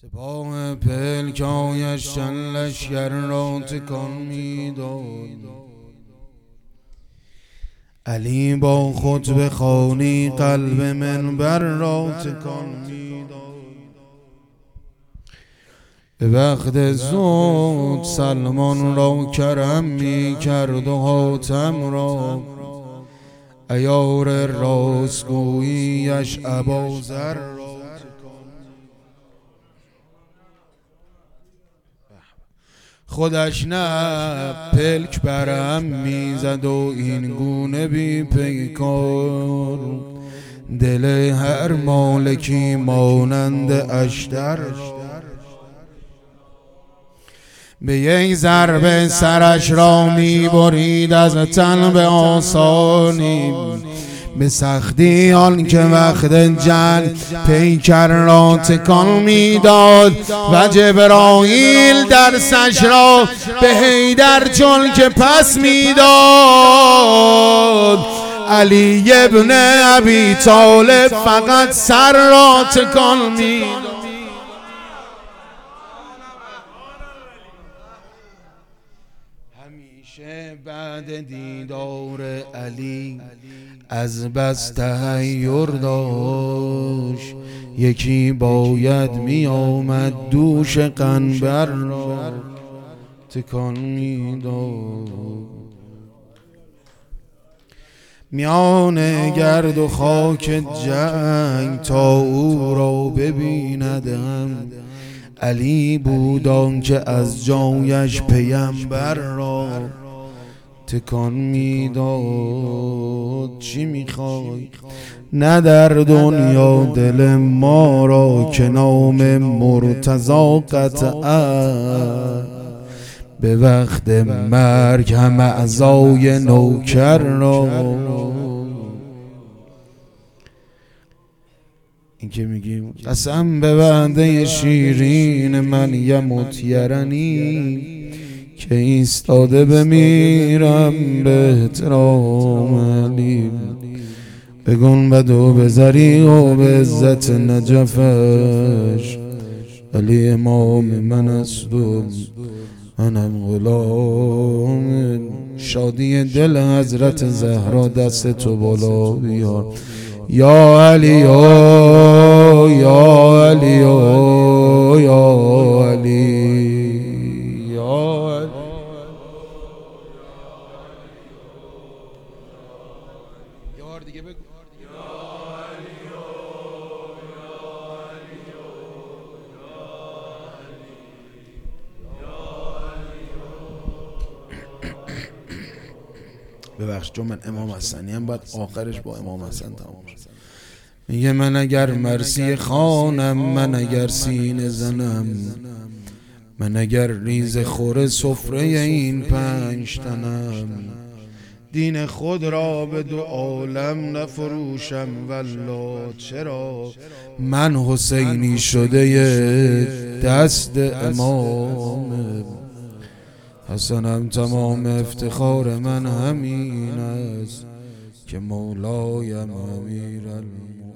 سپاه پلکایش چند لشکر را تکان میداد. علی با خطبه خوانی قلب منبر را تکان میداد. به وقت زود سلمان را کرم میکرد و حاتم را، عیار راستگوییش ابوذر را خودش نه پلک برم میزد و این گونه بی پیکار، دل هر مالکی مانند اشتر به یک ضربه سرش را میبرید از تن به آسانی. به سختی آن که وقت جنگ پیکر را تکان میداد و جبرائیل درسش را به حیدر چون که پس میداد. علی ابن ابی طالب فقط سر را تکان میداد. همیشه بعد دیدار علی از بس تحیر داشت، یکی باید می آمد دوش قنبر را تکان میداد. میان گرد و خاک جنگ تا او را ببیندم، علی بود آنکه از جایش پیمبر را تکان میداد. چی میخوای؟ نه در دنیا دل ما را که نام مرتضی قطعا، به وقت مرگ هم اعضای نوکر را. این که میگیم قسم به وعده شیرین من یموت یرنی، که ایستاده بمیرم به احترام علی. به گنبد و به زریع و به عزت نجفش، علی امام من است و منم غلام. شادی دل حضرت زهرا دست تو بالا بیار یا علی یا علی یا علی. ببخش چون من امام حسنی هم باید آخرش با امام حسن تمام شد. میگه من اگر مرسی خانم، من اگر سینه زنم، من اگر ریز خور سفره این پنج تنم، دین خود را به دو عالم نفروشم والله. چرا؟ من حسینی شده دست امام حسنم. تمام افتخار من همین است که مولایم امیر المؤمنین.